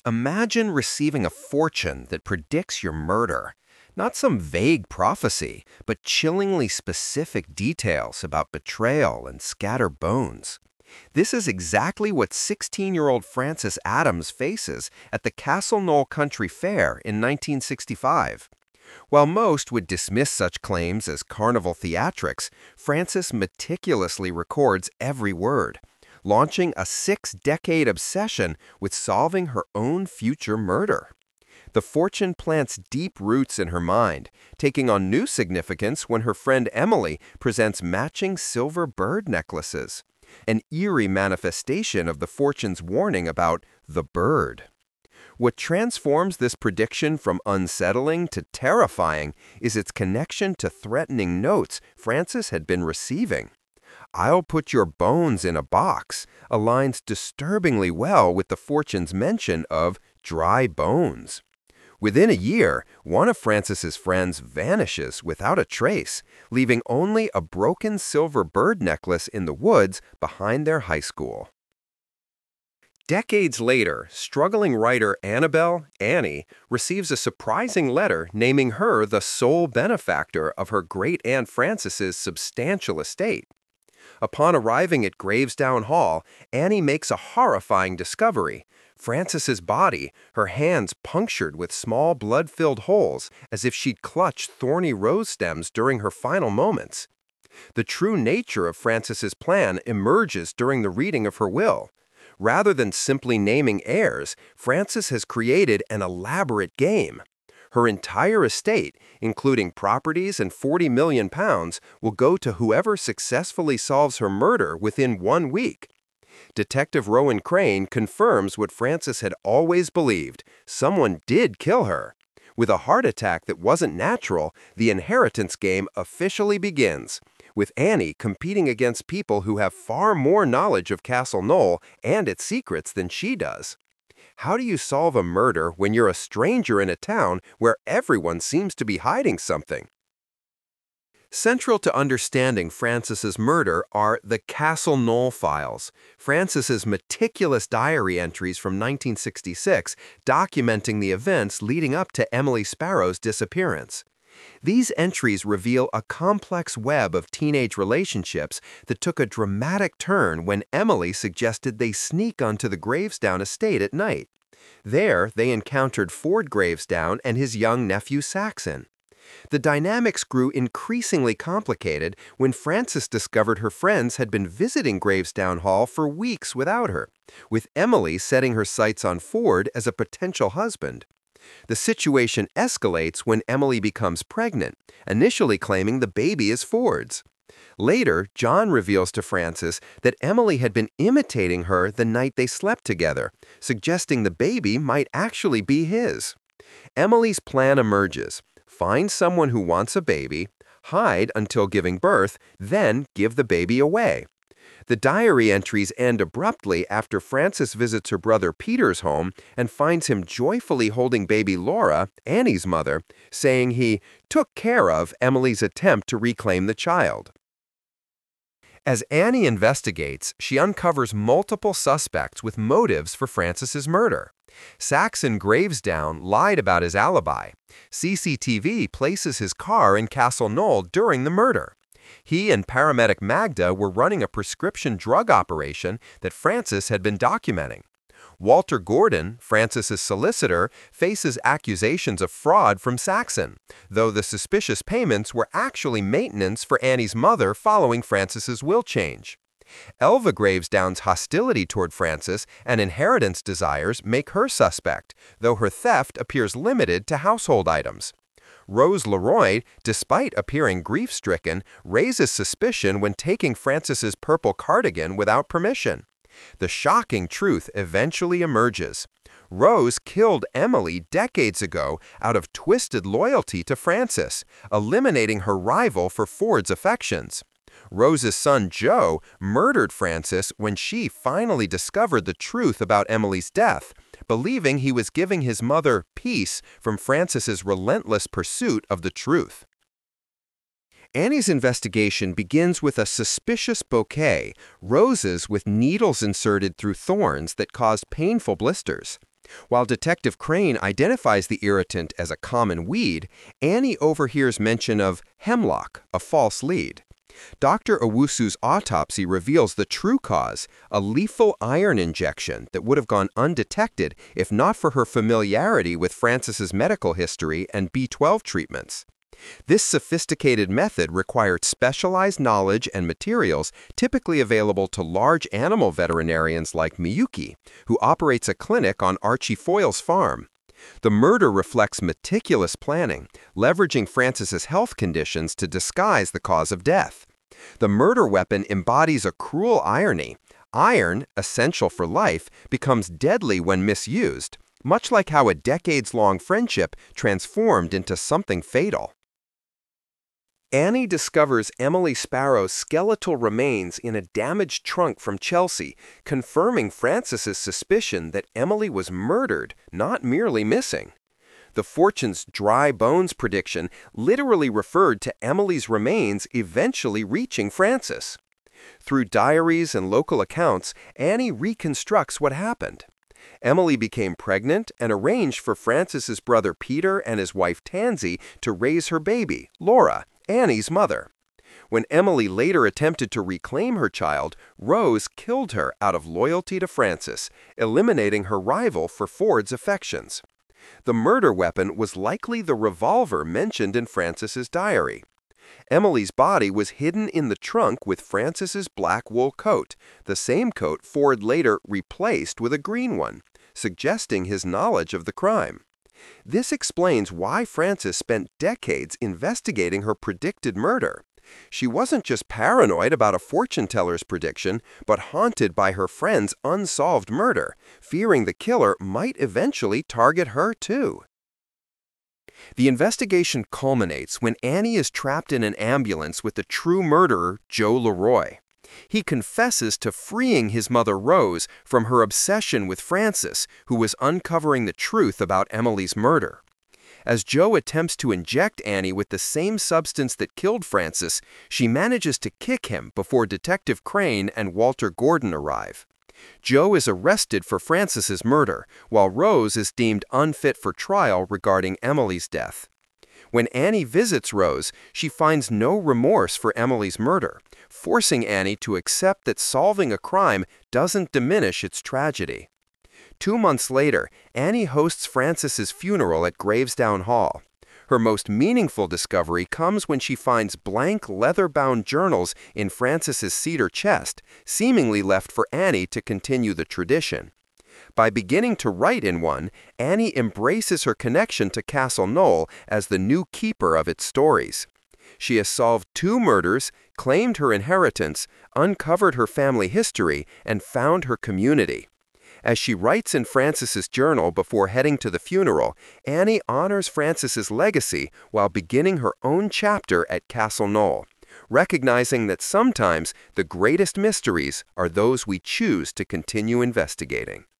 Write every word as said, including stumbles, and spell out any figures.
Imagine receiving a fortune that predicts your murder. Not some vague prophecy, but chillingly specific details about betrayal and scattered bones. This is exactly what sixteen-year-old Frances Adams faces at the Castle Knoll Country Fair in nineteen sixty-five. While most would dismiss such claims as carnival theatrics, Frances meticulously records every word, launching a six-decade obsession with solving her own future murder. The fortune plants deep roots in her mind, taking on new significance when her friend Emily presents matching silver bird necklaces, an eerie manifestation of the fortune's warning about the bird. What transforms this prediction from unsettling to terrifying is its connection to threatening notes Frances had been receiving. "I'll put your bones in a box" aligns disturbingly well with the fortune's mention of dry bones. Within a year, one of Frances's friends vanishes without a trace, leaving only a broken silver bird necklace in the woods behind their high school. Decades later, struggling writer Annabelle, Annie, receives a surprising letter naming her the sole benefactor of her great-aunt Frances's substantial estate. Upon arriving at Gravesdown Hall, Annie makes a horrifying discovery. Frances's body, her hands punctured with small blood-filled holes as if she'd clutched thorny rose stems during her final moments. The true nature of Frances's plan emerges during the reading of her will. Rather than simply naming heirs, Frances has created an elaborate game. Her entire estate, including properties and forty million pounds, will go to whoever successfully solves her murder within one week. Detective Rowan Crane confirms what Frances had always believed: someone did kill her. With a heart attack that wasn't natural, the inheritance game officially begins, with Annie competing against people who have far more knowledge of Castle Knoll and its secrets than she does. How do you solve a murder when you're a stranger in a town where everyone seems to be hiding something? Central to understanding Frances's murder are the Castle Knoll files, Frances's meticulous diary entries from nineteen sixty-six documenting the events leading up to Emily Sparrow's disappearance. These entries reveal a complex web of teenage relationships that took a dramatic turn when Emily suggested they sneak onto the Gravesdown estate at night. There, they encountered Ford Gravesdown and his young nephew Saxon. The dynamics grew increasingly complicated when Frances discovered her friends had been visiting Gravesdown Hall for weeks without her, with Emily setting her sights on Ford as a potential husband. The situation escalates when Emily becomes pregnant, initially claiming the baby is Ford's. Later, John reveals to Frances that Emily had been imitating her the night they slept together, suggesting the baby might actually be his. Emily's plan emerges: find someone who wants a baby, hide until giving birth, then give the baby away. The diary entries end abruptly after Frances visits her brother Peter's home and finds him joyfully holding baby Laura, Annie's mother, saying he took care of Emily's attempt to reclaim the child. As Annie investigates, she uncovers multiple suspects with motives for Frances's murder. Saxon Gravesdown lied about his alibi. C C T V places his car in Castle Knoll during the murder. He and paramedic Magda were running a prescription drug operation that Frances had been documenting. Walter Gordon, Frances's solicitor, faces accusations of fraud from Saxon, though the suspicious payments were actually maintenance for Annie's mother following Frances's will change. Elva Gravesdown's hostility toward Frances and inheritance desires make her suspect, though her theft appears limited to household items. Rose Leroy, despite appearing grief-stricken, raises suspicion when taking Frances's purple cardigan without permission. The shocking truth eventually emerges. Rose killed Emily decades ago out of twisted loyalty to Frances, eliminating her rival for Ford's affections. Rose's son Joe murdered Frances when she finally discovered the truth about Emily's death, believing he was giving his mother peace from Frances's relentless pursuit of the truth. Annie's investigation begins with a suspicious bouquet, roses with needles inserted through thorns that caused painful blisters. While Detective Crane identifies the irritant as a common weed, Annie overhears mention of hemlock, a false lead. Doctor Owusu's autopsy reveals the true cause, a lethal iron injection that would have gone undetected if not for her familiarity with Frances's medical history and B twelve treatments. This sophisticated method required specialized knowledge and materials typically available to large animal veterinarians like Miyuki, who operates a clinic on Archie Foyle's farm. The murder reflects meticulous planning, leveraging Frances's health conditions to disguise the cause of death. The murder weapon embodies a cruel irony. Iron, essential for life, becomes deadly when misused, much like how a decades-long friendship transformed into something fatal. Annie discovers Emily Sparrow's skeletal remains in a damaged trunk from Chelsea, confirming Frances's suspicion that Emily was murdered, not merely missing. The Fortune's dry bones prediction literally referred to Emily's remains eventually reaching Frances. Through diaries and local accounts, Annie reconstructs what happened. Emily became pregnant and arranged for Frances's brother Peter and his wife Tansy to raise her baby, Laura, Annie's mother. When Emily later attempted to reclaim her child, Rose killed her out of loyalty to Frances, eliminating her rival for Ford's affections. The murder weapon was likely the revolver mentioned in Frances's diary. Emily's body was hidden in the trunk with Frances's black wool coat, the same coat Ford later replaced with a green one, suggesting his knowledge of the crime. This explains why Frances spent decades investigating her predicted murder. She wasn't just paranoid about a fortune teller's prediction, but haunted by her friend's unsolved murder, fearing the killer might eventually target her too. The investigation culminates when Annie is trapped in an ambulance with the true murderer, Joe Leroy. He confesses to freeing his mother Rose from her obsession with Frances, who was uncovering the truth about Emily's murder. As Joe attempts to inject Annie with the same substance that killed Frances, she manages to kick him before Detective Crane and Walter Gordon arrive. Joe is arrested for Frances's murder, while Rose is deemed unfit for trial regarding Emily's death. When Annie visits Rose, she finds no remorse for Emily's murder, forcing Annie to accept that solving a crime doesn't diminish its tragedy. Two months later, Annie hosts Frances's funeral at Gravesdown Hall. Her most meaningful discovery comes when she finds blank leather-bound journals in Frances's cedar chest, seemingly left for Annie to continue the tradition. By beginning to write in one, Annie embraces her connection to Castle Knoll as the new keeper of its stories. She has solved two murders, claimed her inheritance, uncovered her family history, and found her community. As she writes in Frances's journal before heading to the funeral, Annie honors Frances's legacy while beginning her own chapter at Castle Knoll, recognizing that sometimes the greatest mysteries are those we choose to continue investigating.